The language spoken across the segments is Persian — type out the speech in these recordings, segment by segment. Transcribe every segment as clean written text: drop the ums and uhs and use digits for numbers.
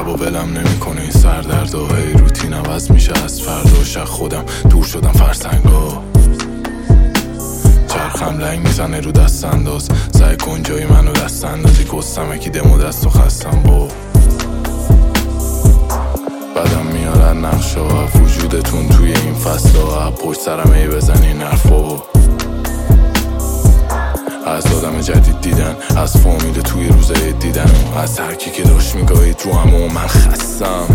شبا ولم نمیکنه این سردرد و هی روتین عوض میشه از فردا. شق خودم دور شدم فرسنگا، چرخم لنگ میزنه رو دست انداز. سعی کن جای منو دست اندازی، گستم یکی دم و دست و خستم با بدم میارن نقشا وجودتون توی این فصلا. پشت سرم ای بزنین حرفا از آدم جدید دیدن، از فامیل توی روزه دیدن و از هرکی که داشت میگاهید رو هم و من خستم.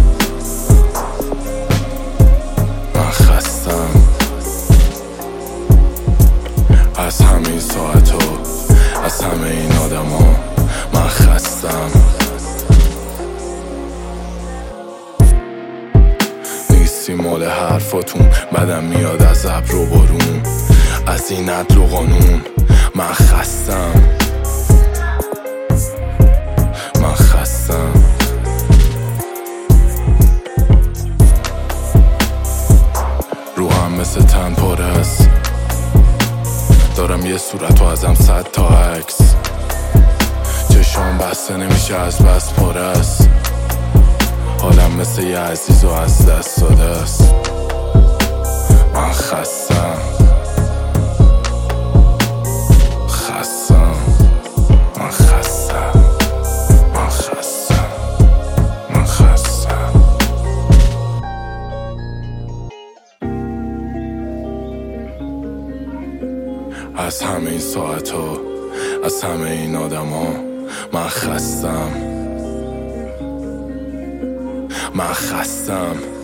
از همه این ساعت ها، از همه این آدم ها من خستم. نیستی مال حرفاتون، بدم میاد از ابر و بارون، از این عدل و قانون من خستم. من خستم. روحم مثل تن پاره است، دارم یه صورت و ازم 100 تا عکس. چشام بسته نمیشه از بس پاره است، حالم مثل یه عزیز و از دست داده است. من خستم. من خستم. من خستم. من خستم. از همه این ساعت ها، از همه این آدم ها من خستم. من خستم.